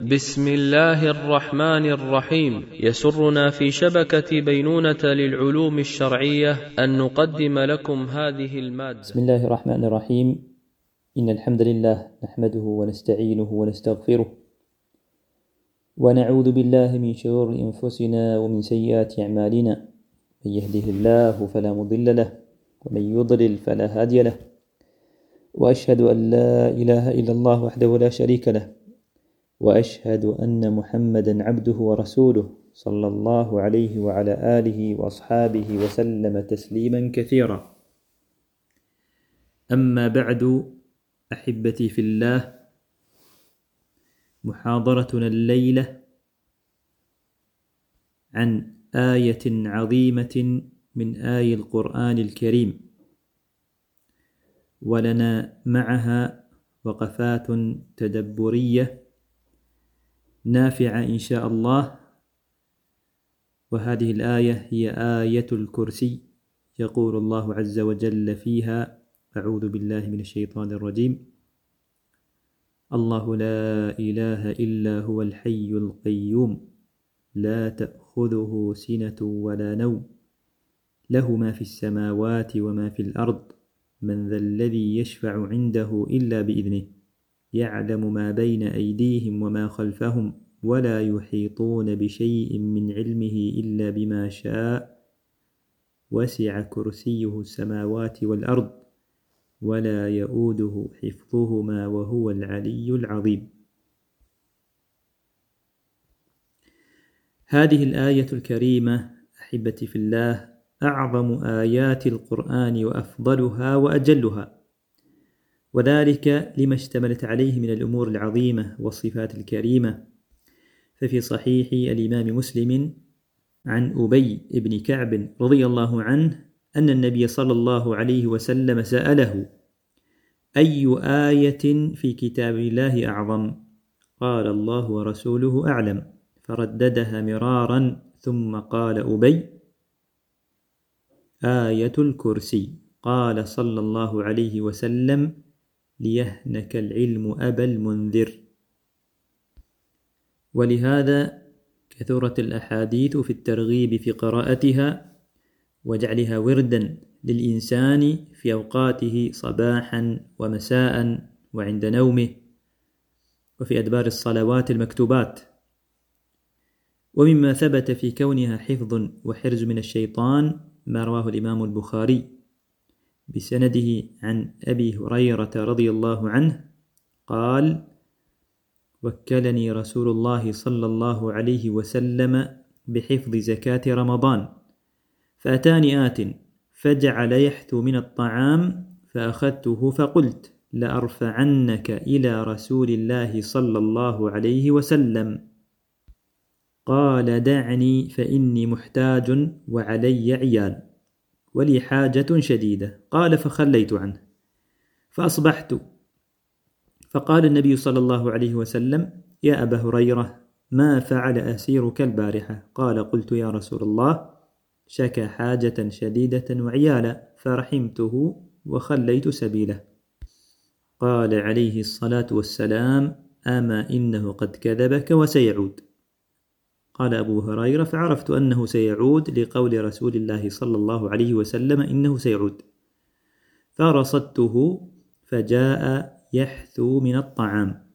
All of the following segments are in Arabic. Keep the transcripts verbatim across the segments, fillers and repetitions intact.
بسم الله الرحمن الرحيم. يسرنا في شبكة بينونة للعلوم الشرعية أن نقدم لكم هذه المادة. بسم الله الرحمن الرحيم. إن الحمد لله نحمده ونستعينه ونستغفره ونعوذ بالله من شرور أنفسنا ومن سيئات أعمالنا. من يهده الله فلا مضل له ومن يضلل فلا هادي له، وأشهد أن لا إله إلا الله وحده لا شريك له، وأشهد أن محمدا عبده ورسوله صلى الله عليه وعلى آله وأصحابه وسلم تسليما كثيرا. أما بعد، أحبتي في الله، محاضرتنا الليلة عن آية عظيمة من آي القرآن الكريم، ولنا معها وقفات تدبرية نافعة إن شاء الله. وهذه الآية هي آية الكرسي. يقول الله عز وجل فيها: أعوذ بالله من الشيطان الرجيم: الله لا إله إلا هو الحي القيوم لا تأخذه سنة ولا نوم له ما في السماوات وما في الأرض من ذا الذي يشفع عنده إلا بإذنه يعلم ما بين أيديهم وما خلفهم ولا يحيطون بشيء من علمه إلا بما شاء وسع كرسيه السماوات والأرض ولا يؤوده حفظهما وهو العلي العظيم. هذه الآية الكريمة أحبتي في الله أعظم آيات القرآن وأفضلها وأجلها، وذلك لما اشتملت عليه من الأمور العظيمة والصفات الكريمة. ففي صحيح الإمام مسلم عن أبي بن كعب رضي الله عنه أن النبي صلى الله عليه وسلم سأله: أي آية في كتاب الله أعظم؟ قال: الله ورسوله أعلم. فرددها مرارا ثم قال أبي: آية الكرسي. قال صلى الله عليه وسلم: ليهنك العلم أبا المنذر. ولهذا كثرت الأحاديث في الترغيب في قراءتها وجعلها وردا للإنسان في أوقاته صباحا ومساء وعند نومه وفي أدبار الصلوات المكتوبات. ومما ثبت في كونها حفظ وحرز من الشيطان ما رواه الإمام البخاري بسنده عن أبي هريرة رضي الله عنه قال: وكلني رسول الله صلى الله عليه وسلم بحفظ زكاة رمضان، فأتاني آت فجعل يحثو من الطعام فأخذته فقلت: لأرفعنك إلى رسول الله صلى الله عليه وسلم. قال: دعني فإني محتاج وعلي عيال ولي حاجة شديدة. قال: فخليت عنه. فأصبحت فقال النبي صلى الله عليه وسلم: يا أبا هريرة، ما فعل أسيرك البارحة؟ قال: قلت: يا رسول الله، شكى حاجة شديدة وعيالا فرحمته وخليت سبيله. قال عليه الصلاة والسلام: أما إنه قد كذبك وسيعود. قال أبو هريرة: فعرفت أنه سيعود لقول رسول الله صلى الله عليه وسلم إنه سيعود، فرصدته فجاء يحثو من الطعام.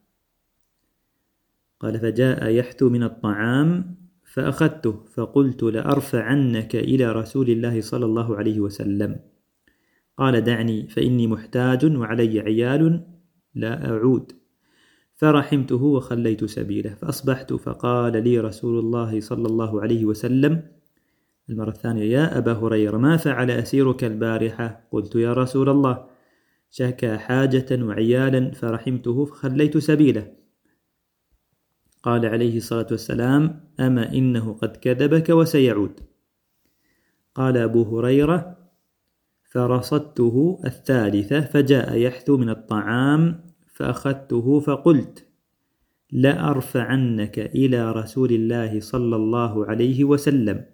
قال: فجاء يحثو من الطعام فأخذته فقلت: لأرفعنك إلى رسول الله صلى الله عليه وسلم. قال: دعني فإني محتاج وعلي عيال لا أعود. فرحمته وخليت سبيله. فأصبحت فقال لي رسول الله صلى الله عليه وسلم المرة الثانية: يا أبا هريرة، ما فعل أسيرك البارحة؟ قلت: يا رسول الله، شكى حاجة وعيالا فرحمته فخليت سبيله. قال عليه الصلاة والسلام: أما إنه قد كذبك وسيعود. قال أبو هريرة: فرصدته الثالثة فجاء يحثو من الطعام فأخذته فقلت: لأرفعنك إلى رسول الله صلى الله عليه وسلم.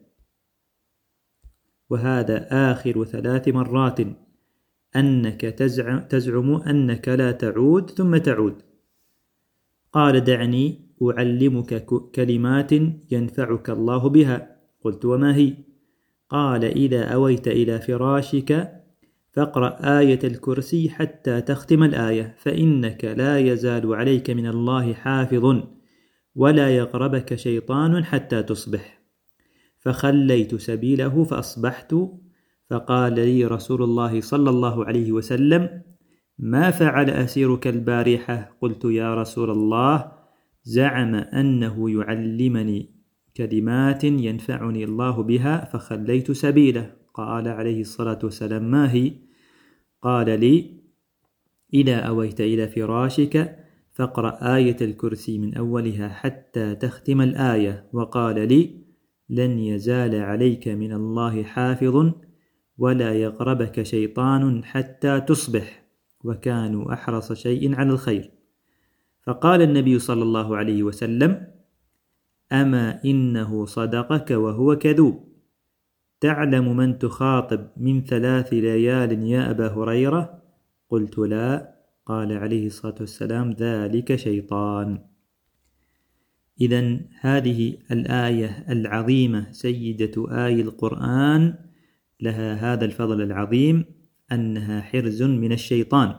وهذا آخر ثلاث مرات أنك تزعم, تزعم أنك لا تعود ثم تعود. قال: دعني أعلمك كلمات ينفعك الله بها. قلت: وما هي؟ قال: إذا أويت إلى فراشك فاقرأ آية الكرسي حتى تختم الآية، فإنك لا يزال عليك من الله حافظ ولا يقربك شيطان حتى تصبح. فخليت سبيله فأصبحت، فقال لي رسول الله صلى الله عليه وسلم: ما فعل أسيرك البارحة؟ قلت: يا رسول الله، زعم أنه يعلمني كلمات ينفعني الله بها فخليت سبيله. قال عليه الصلاة والسلام: ما هي؟ قال لي: إذا أويت إلى فراشك فاقرأ آية الكرسي من أولها حتى تختم الآية. وقال لي: لن يزال عليك من الله حافظ ولا يقربك شيطان حتى تصبح. وكانوا أحرص شيء على الخير. فقال النبي صلى الله عليه وسلم: أما إنه صدقك وهو كذوب. تعلم من تخاطب من ثلاث ليال يا أبا هريرة؟ قلت: لا. قال عليه الصلاة والسلام: ذلك شيطان. إذن هذه الآية العظيمة سيدة آي القرآن لها هذا الفضل العظيم أنها حرز من الشيطان.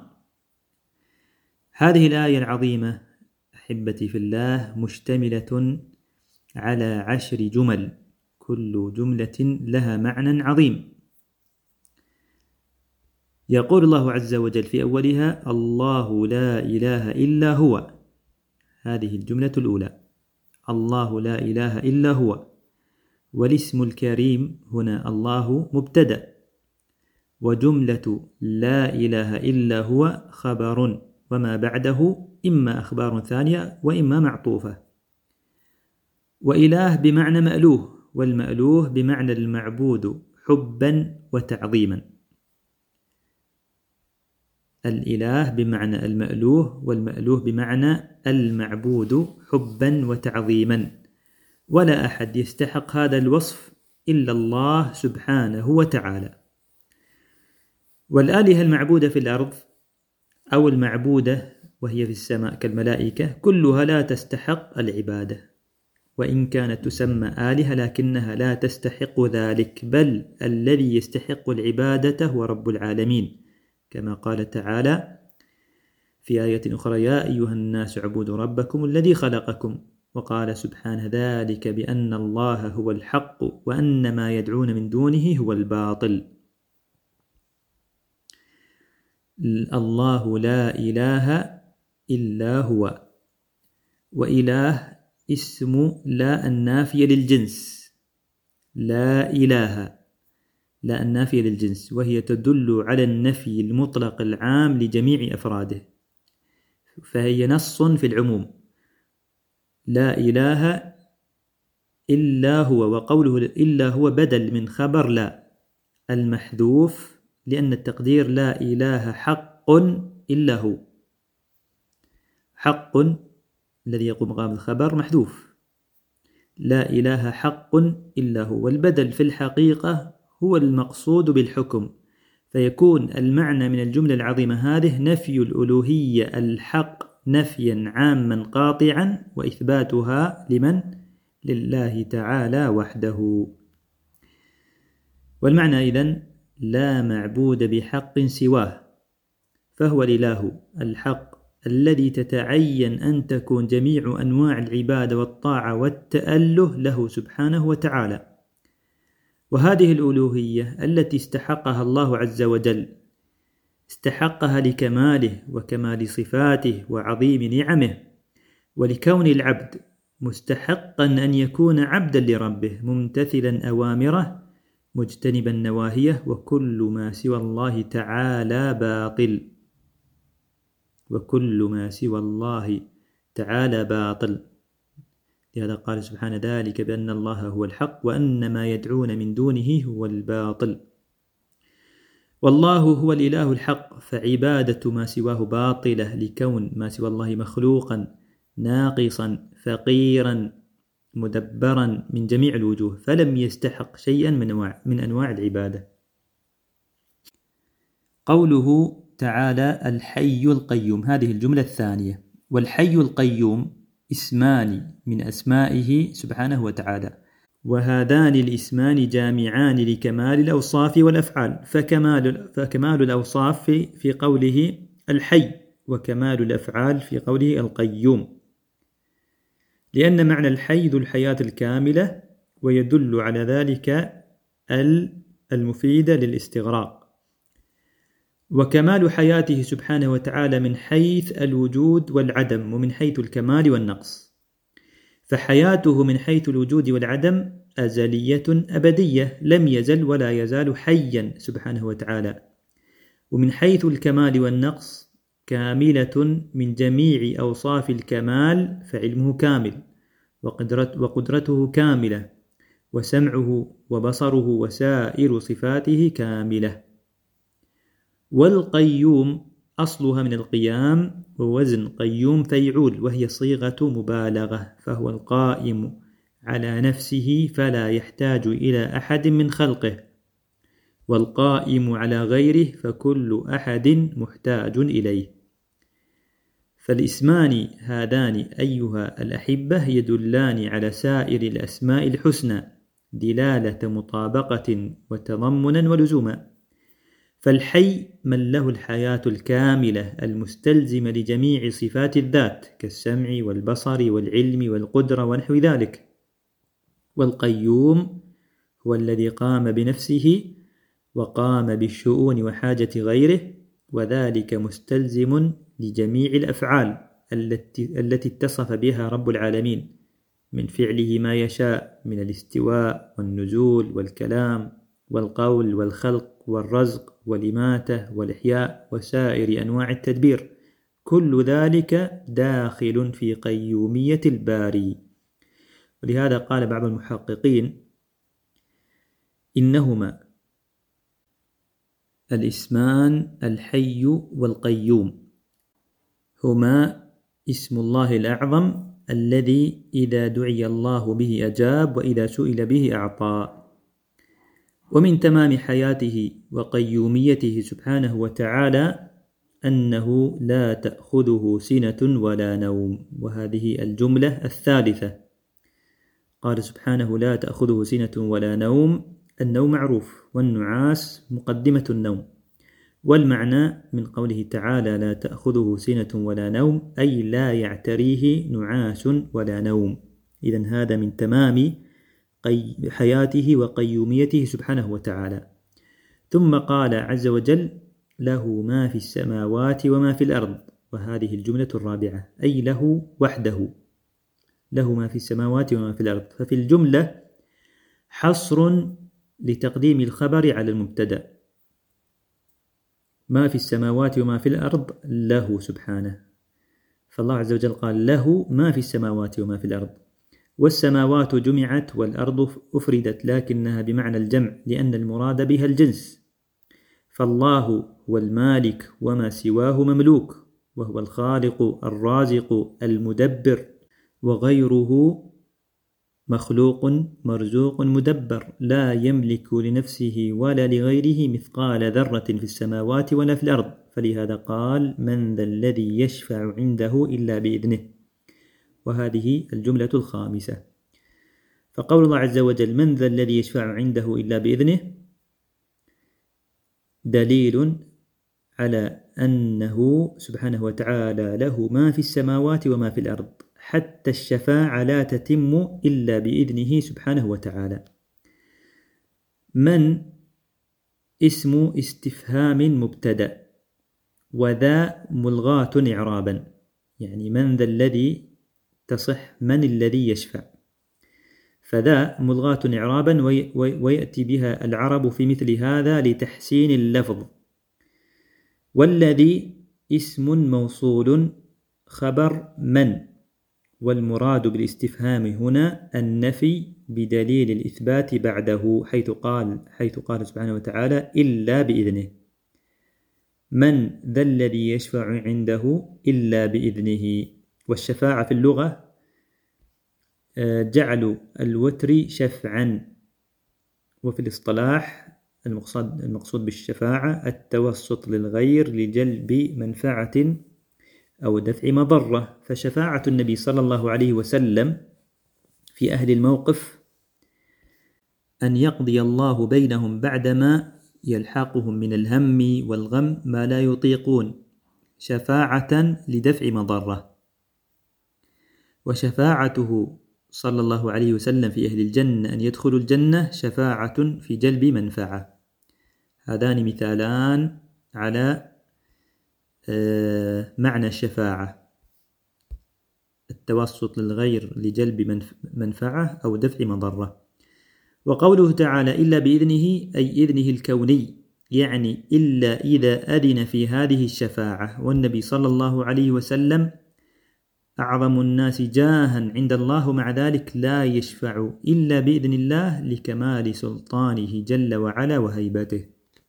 هذه الآية العظيمة أحبتي في الله مشتملة على عشر جمل، كل جملة لها معنى عظيم. يقول الله عز وجل في أولها: الله لا إله إلا هو. هذه الجملة الأولى، الله لا إله إلا هو. والاسم الكريم هنا الله مبتدأ، وجملة لا إله إلا هو خبر، وما بعده إما أخبار ثانية وإما معطوفة. وإله بمعنى مألوه، والمألوه بمعنى المعبود حبا وتعظيما. الإله بمعنى المألوه، والمألوه بمعنى المعبود حبا وتعظيما. ولا أحد يستحق هذا الوصف إلا الله سبحانه وتعالى. والآلهة المعبودة في الأرض أو المعبودة وهي في السماء كالملائكة كلها لا تستحق العبادة، وإن كانت تسمى آلهة لكنها لا تستحق ذلك، بل الذي يستحق العبادة هو رب العالمين، كما قال تعالى في آية أخرى: يا أيها الناس اعبدوا ربكم الذي خلقكم. وقال سبحانه: ذلك بأن الله هو الحق وأن ما يدعون من دونه هو الباطل. الله لا إله إلا هو. وإله اسم لا النافية للجنس، لا إله لا النافية للجنس، وهي تدل على النفي المطلق العام لجميع أفراده، فهي نص في العموم: لا إله إلا هو. وقوله إلا هو بدل من خبر لا المحذوف، لأن التقدير لا إله حق إلا هو. حق الذي يقوم مقام الخبر محذوف، لا إله حق إلا هو. والبدل في الحقيقة هو المقصود بالحكم، فيكون المعنى من الجملة العظيمة هذه نفي الألوهية الحق نفيا عاما قاطعا، وإثباتها لمن؟ لله تعالى وحده. والمعنى إذن: لا معبود بحق سواه، فهو الإله الحق الذي تتعين أن تكون جميع أنواع العبادة والطاعة والتأله له سبحانه وتعالى. وهذه الألوهية التي استحقها الله عز وجل استحقها لكماله وكمال صفاته وعظيم نعمه، ولكون العبد مستحقا أن يكون عبدا لربه ممتثلا أوامره مجتنبا نواهيه، وكل ما سوى الله تعالى باطل. وكل ما سوى الله تعالى باطل. لهذا قال سبحانه: ذلك بأن الله هو الحق وأن ما يدعون من دونه هو الباطل. والله هو الإله الحق، فعبادة ما سواه باطلة، لكون ما سوى الله مخلوقا ناقصا فقيرا مدبرا من جميع الوجوه، فلم يستحق شيئا من أنواع, من أنواع العبادة. قوله تعالى: الحي القيوم، هذه الجملة الثانية. والحي القيوم اسمان من أسمائه سبحانه وتعالى، وهذان الاسمان جامعان لكمال الأوصاف والأفعال، فكمال, فكمال الأوصاف في قوله الحي، وكمال الأفعال في قوله القيوم، لأن معنى الحي ذو الحياة الكاملة، ويدل على ذلك المفيدة للاستغراق. وكمال حياته سبحانه وتعالى من حيث الوجود والعدم، ومن حيث الكمال والنقص، فحياته من حيث الوجود والعدم أزلية أبدية، لم يزل ولا يزال حيا سبحانه وتعالى. ومن حيث الكمال والنقص كاملة من جميع أوصاف الكمال، فعلمه كامل، وقدرته كاملة، وسمعه وبصره وسائر صفاته كاملة. والقيوم أصلها من القيام، ووزن قيوم فيعول، وهي صيغة مبالغة، فهو القائم على نفسه فلا يحتاج إلى أحد من خلقه، والقائم على غيره فكل أحد محتاج إليه. فالاسمان هذان أيها الأحبة يدلان على سائر الأسماء الحسنى دلالة مطابقة وتضمنا ولزوما. فالحي من له الحياة الكاملة المستلزمة لجميع صفات الذات كالسمع والبصر والعلم والقدرة ونحو ذلك. والقيوم هو الذي قام بنفسه وقام بالشؤون وحاجة غيره، وذلك مستلزم لجميع الأفعال التي, التي اتصف بها رب العالمين من فعله ما يشاء من الاستواء والنزول والكلام والقول والخلق والرزق والإماتة والإحياء وسائر أنواع التدبير، كل ذلك داخل في قيومية الباري. ولهذا قال بعض المحققين إنهما الاسمان الحي والقيوم هما اسم الله الأعظم الذي إذا دعي الله به أجاب، وإذا سئل به أعطى. ومن تمام حياته وقيوميته سبحانه وتعالى أنه لا تأخذه سنة ولا نوم، وهذه الجملة الثالثة. قال سبحانه لا تأخذه سنة ولا نوم، النوم معروف، والنعاس مقدمة النوم، والمعنى من قوله تعالى لا تأخذه سنة ولا نوم أي لا يعتريه نعاس ولا نوم. إذن هذا من تمام حياته وقيوميته سبحانه وتعالى. ثم قال عز وجل له ما في السماوات وما في الأرض، وهذه الجملة الرابعة، أي له وحده، له ما في السماوات وما في الأرض. ففي الجملة حصر لتقديم الخبر على المبتدأ، ما في السماوات وما في الأرض له سبحانه، فالله عز وجل قال له ما في السماوات وما في الأرض. والسماوات جمعت والأرض أفردت، لكنها بمعنى الجمع لأن المراد بها الجنس، فالله هو المالك وما سواه مملوك، وهو الخالق الرازق المدبر، وغيره مخلوق مرزوق مدبر لا يملك لنفسه ولا لغيره مثقال ذرة في السماوات ولا في الأرض. فلهذا قال من ذا الذي يشفع عنده إلا بإذنه، وهذه الجملة الخامسة. فقول الله عز وجل من ذا الذي يشفع عنده إلا بإذنه دليل على أنه سبحانه وتعالى له ما في السماوات وما في الأرض، حتى الشفاعة لا تتم إلا بإذنه سبحانه وتعالى. من اسم استفهام مبتدأ، وذا ملغاة إعرابا، يعني من ذا الذي تصح من الذي يشفع، فذا ملغاة إعرابا ويأتي بها العرب في مثل هذا لتحسين اللفظ. والذي اسم موصول خبر من، والمراد بالاستفهام هنا النفي بدليل الإثبات بعده، حيث قال حيث قال سبحانه وتعالى إلا بإذنه. من ذا الذي يشفع عنده إلا بإذنه. والشفاعة في اللغة جعل الوتر شفعا، وفي الاصطلاح المقصود المقصود بالشفاعة التوسط للغير لجلب منفعة أو دفع مضرة. فشفاعة النبي صلى الله عليه وسلم في أهل الموقف أن يقضي الله بينهم بعدما يلحقهم من الهم والغم ما لا يطيقون، شفاعة لدفع مضرة. وشفاعته صلى الله عليه وسلم في أهل الجنة أن يدخلوا الجنة شفاعة في جلب منفعة. هذان مثالان على معنى الشفاعة: التوسط للغير لجلب منفعة أو دفع مضرة. وقوله تعالى إلا بإذنه أي إذنه الكوني، يعني إلا إذا أذن في هذه الشفاعة. والنبي صلى الله عليه وسلم أعظم الناس جاها عند الله، مع ذلك لا يشفع إلا بإذن الله لكمال سلطانه جل وعلا وهيبته.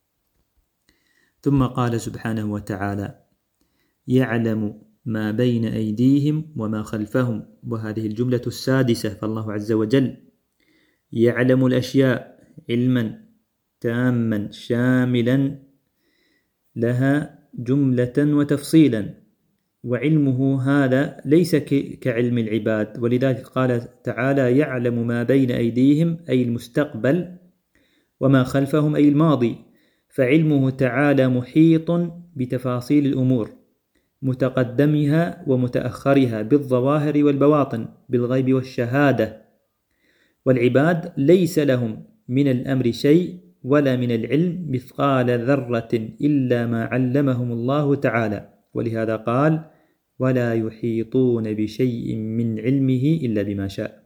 ثم قال سبحانه وتعالى: يعلم ما بين أيديهم وما خلفهم. وهذه الجملة السادسة. فالله عز وجل يعلم الأشياء علما تاما شاملا لها جملة وتفصيلا، وعلمه هذا ليس كعلم العباد. ولذلك قال تعالى: يعلم ما بين أيديهم أي المستقبل، وما خلفهم أي الماضي. فعلمه تعالى محيط بتفاصيل الأمور، متقدمها ومتأخرها، بالظواهر والبواطن، بالغيب والشهادة. والعباد ليس لهم من الأمر شيء ولا من العلم مثقال ذرة إلا ما علمهم الله تعالى. ولهذا قال: ولا يحيطون بشيء من علمه إلا بما شاء.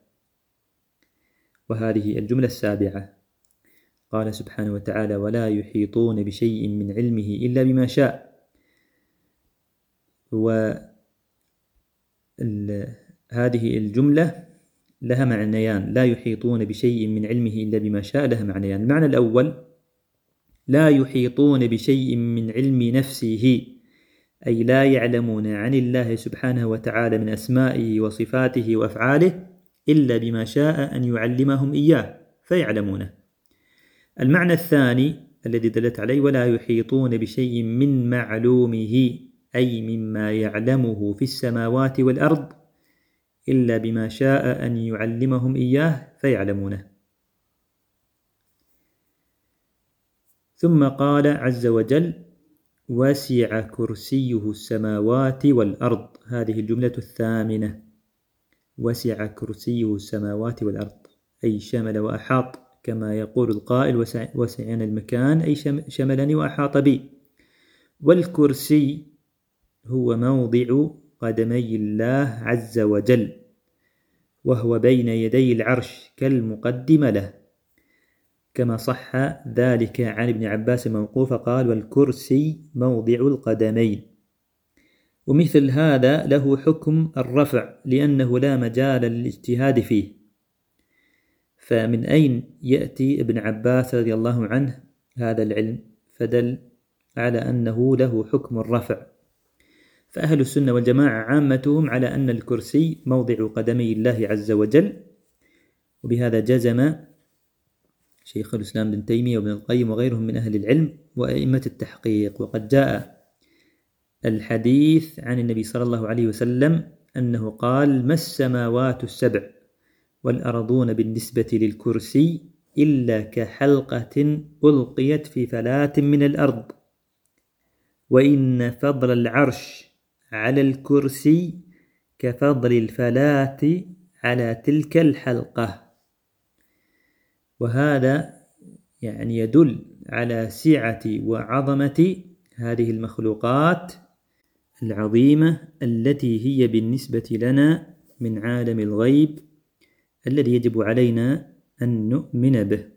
وهذه الجملة السابعة. قال سبحانه وتعالى: ولا يحيطون بشيء من علمه إلا بما شاء. وهذه الجملة لها معنيان: لا يحيطون بشيء من علمه إلا بما شاء لها معنيان. المعنى الأول: لا يحيطون بشيء من علم نفسه، أي لا يعلمون عن الله سبحانه وتعالى من أسمائه وصفاته وأفعاله إلا بما شاء أن يعلمهم إياه فيعلمونه. المعنى الثاني الذي دلت عليه: ولا يحيطون بشيء من معلومه، أي مما يعلمه في السماوات والأرض إلا بما شاء أن يعلمهم إياه فيعلمونه. ثم قال عز وجل: وسع كرسيه السماوات والأرض. هذه الجملة الثامنة: وسع كرسيه السماوات والأرض، أي شمل وأحاط، كما يقول القائل: وسعنا المكان، أي شملني وأحاط بي. والكرسي هو موضع قدمي الله عز وجل، وهو بين يدي العرش كالمقدم له، كما صح ذلك عن ابن عباس موقوفا قال: والكرسي موضع القدمين. ومثل هذا له حكم الرفع، لأنه لا مجال للاجتهاد فيه. فمن أين يأتي ابن عباس رضي الله عنه هذا العلم؟ فدل على أنه له حكم الرفع. فأهل السنة والجماعة عامتهم على أن الكرسي موضع قدمي الله عز وجل. وبهذا جزم شيخ الإسلام ابن تيمية وابن القيم وغيرهم من أهل العلم وأئمة التحقيق. وقد جاء الحديث عن النبي صلى الله عليه وسلم أنه قال: ما السماوات السبع والأرضون بالنسبة للكرسي إلا كحلقة ألقيت في فلاة من الأرض، وإن فضل العرش على الكرسي كفضل الفلاة على تلك الحلقة. وهذا يعني يدل على سعة وعظمة هذه المخلوقات العظيمة التي هي بالنسبة لنا من عالم الغيب الذي يجب علينا أن نؤمن به.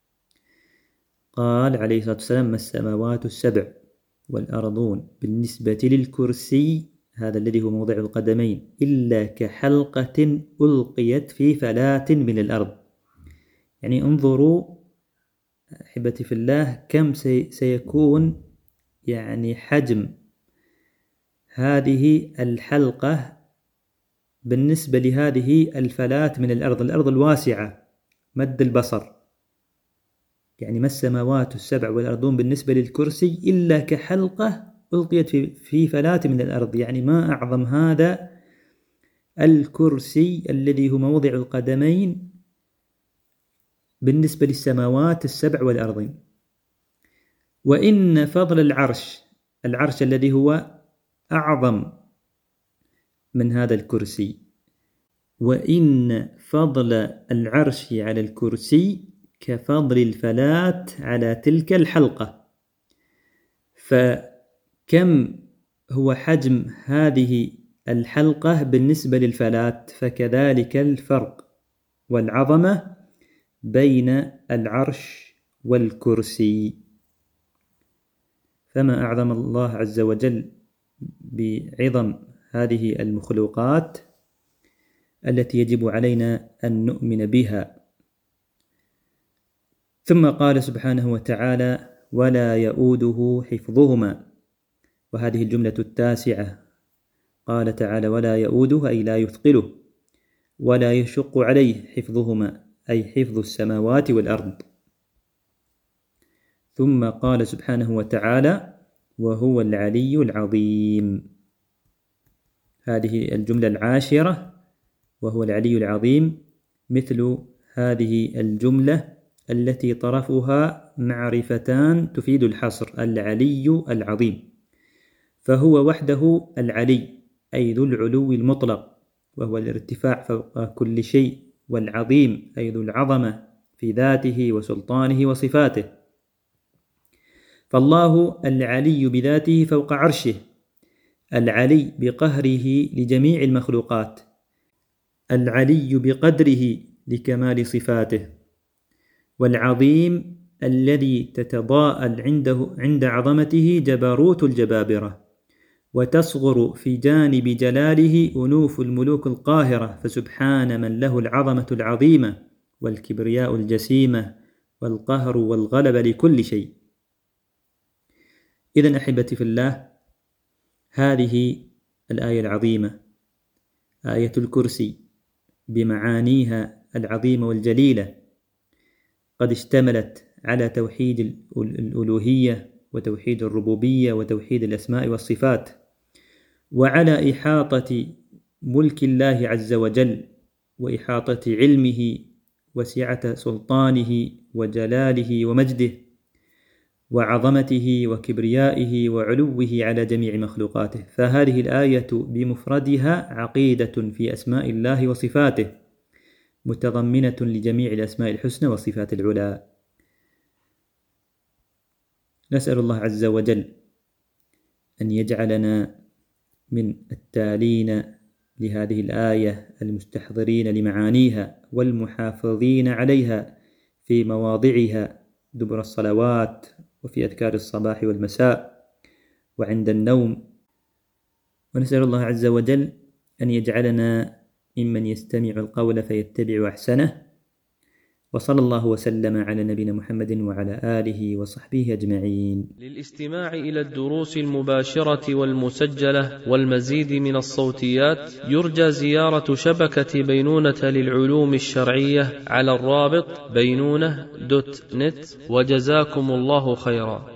قال عليه الصلاة والسلام: ما السماوات السبع والأرضون بالنسبة للكرسي، هذا الذي هو موضع القدمين، إلا كحلقة ألقيت في فلاة من الأرض. يعني انظروا أحبتي في الله كم سيكون يعني حجم هذه الحلقة بالنسبة لهذه الفلاة من الأرض، الأرض الواسعة مد البصر. يعني ما السماوات السبع والأرضون بالنسبة للكرسي إلا كحلقة ألقيت في فلاة من الأرض، يعني ما أعظم هذا الكرسي الذي هو موضع القدمين بالنسبة للسماوات السبع والأرضين. وإن فضل العرش، العرش الذي هو أعظم من هذا الكرسي، وإن فضل العرش على الكرسي كفضل الفلاة على تلك الحلقة. فكم هو حجم هذه الحلقة بالنسبة للفلاة، فكذلك الفرق والعظمة بين العرش والكرسي. فما أعظم الله عز وجل بعظم هذه المخلوقات التي يجب علينا أن نؤمن بها. ثم قال سبحانه وتعالى: ولا يؤوده حفظهما. وهذه الجملة التاسعة، قال تعالى: ولا يؤوده أي لا يثقله، ولا يشق عليه حفظهما أي حفظ السماوات والأرض. ثم قال سبحانه وتعالى: وهو العلي العظيم. هذه الجملة العاشرة، وهو العلي العظيم، مثل هذه الجملة التي طرفها معرفتان تفيد الحصر: العلي العظيم، فهو وحده العلي أي ذو العلو المطلق، وهو الارتفاع فوق كل شيء، والعظيم أي ذو العظمة في ذاته وسلطانه وصفاته. فالله العلي بذاته فوق عرشه، العلي بقهره لجميع المخلوقات، العلي بقدره لكمال صفاته، والعظيم الذي تتضاءل عنده عند عظمته جبروت الجبابرة، وتصغر في جانب جلاله أنوف الملوك القاهرة، فسبحان من له العظمة العظيمة والكبرياء الجسيمة والقهر والغلبة لكل شيء. إذن أحبتي في الله، هذه الآية العظيمة، آية الكرسي، بمعانيها العظيمة والجليلة، قد اشتملت على توحيد الألوهية وتوحيد الربوبية وتوحيد الأسماء والصفات، وعلى إحاطة ملك الله عز وجل وإحاطة علمه وسعة سلطانه وجلاله ومجده وعظمته وكبريائه وعلوه على جميع مخلوقاته. فهذه الآية بمفردها عقيدة في أسماء الله وصفاته، متضمنة لجميع الأسماء الحسنى والصفات العلى. نسأل الله عز وجل أن يجعلنا من التالين لهذه الآية المستحضرين لمعانيها والمحافظين عليها في مواضعها دبر الصلوات وفي أذكار الصباح والمساء وعند النوم. ونسأل الله عز وجل أن يجعلنا ممن يستمع القول فيتبع أحسنه. وصلى الله وسلم على نبينا محمد وعلى آله وصحبه أجمعين. للاستماع إلى الدروس المباشرة والمسجلة والمزيد من الصوتيات يرجى زيارة شبكة بينونة للعلوم الشرعية على الرابط بينونة دوت نت. وجزاكم الله خيرا.